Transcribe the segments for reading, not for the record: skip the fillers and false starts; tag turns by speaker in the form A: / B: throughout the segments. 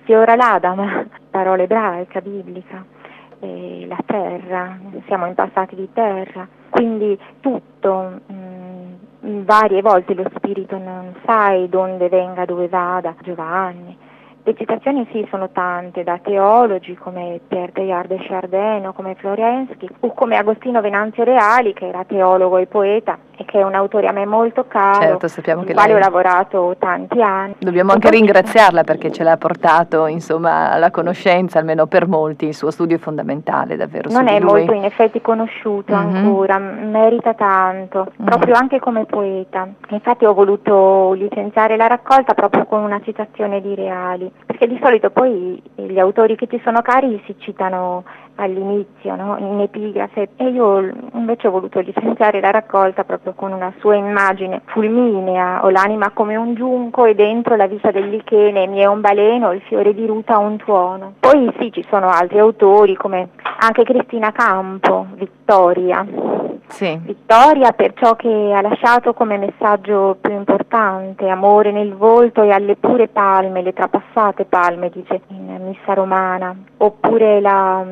A: sfiora l'Adam, parola ebraica, biblica, e la terra, siamo impastati di terra, quindi tutto, varie volte lo spirito non sai dove venga, dove vada, Giovanni. Le citazioni sì, sono tante, da teologi come Pierre Teilhard de Chardin o come Florensky, o come Agostino Venanzio Reali, che era teologo e poeta e che è un autore a me molto caro,
B: Certo, sappiamo
A: con
B: che
A: il quale
B: lei...
A: ho lavorato tanti anni.
B: Dobbiamo anche ringraziarla perché ce l'ha portato, insomma, alla conoscenza, almeno per molti. Il suo studio è fondamentale, davvero,
A: Non
B: su
A: è
B: di lui.
A: molto in effetti conosciuto ancora, merita tanto, proprio anche come poeta. Infatti ho voluto licenziare la raccolta proprio con una citazione di Reali, perché di solito poi gli autori che ti sono cari si citano all'inizio, no? In epigrafe, e io invece ho voluto licenziare la raccolta proprio con una sua immagine fulminea: ho l'anima come un giunco e dentro la vita del lichene mi è un baleno, il fiore di ruta un tuono. Poi sì, ci sono altri autori come anche Cristina Campo, Vittoria.
B: Sì.
A: Vittoria per ciò che ha lasciato come messaggio più importante: amore nel volto e alle pure palme, le trapassate palme, dice in Missa Romana. Oppure la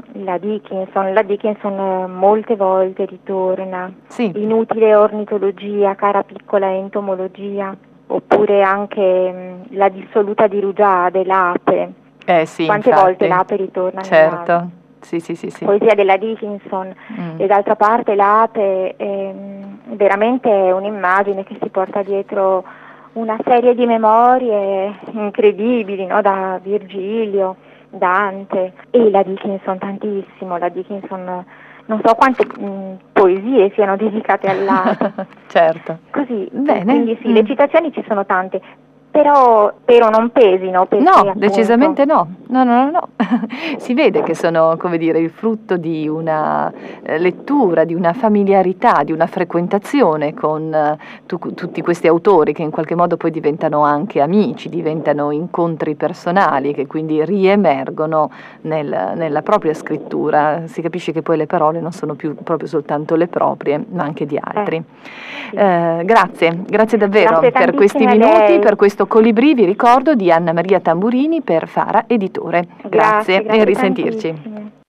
A: Dickinson molte volte ritorna,
B: Sì.
A: Inutile ornitologia, cara piccola entomologia. Oppure anche la dissoluta di Rugiade, l'ape.
B: Sì,
A: Quante
B: infatti.
A: volte l'ape ritorna
B: Certo.
A: nell'ape?
B: Sì.
A: Poesia della Dickinson. E d'altra parte l'ape è veramente un'immagine che si porta dietro una serie di memorie incredibili, no? Da Virgilio, Dante, e la Dickinson tantissimo. La Dickinson, non so quante poesie siano dedicate all'ape.
B: Certo.
A: Così.
B: Bene.
A: Quindi sì, le citazioni ci sono tante, però spero non pesino, perché
B: No,
A: appunto...
B: decisamente no. No. Si vede che sono, come dire, il frutto di una lettura, di una familiarità, di una frequentazione con tutti questi autori che in qualche modo poi diventano anche amici, diventano incontri personali che quindi riemergono nella propria scrittura. Si capisce che poi le parole non sono più proprio soltanto le proprie, ma anche di altri.
A: Sì.
B: Grazie davvero
A: Grazie
B: per questi
A: tantissime a
B: minuti,
A: lei.
B: per questo colibrì, vi ricordo, di Anna Maria Tamburini per Fara Editore. Grazie e risentirci.
A: Tantissime.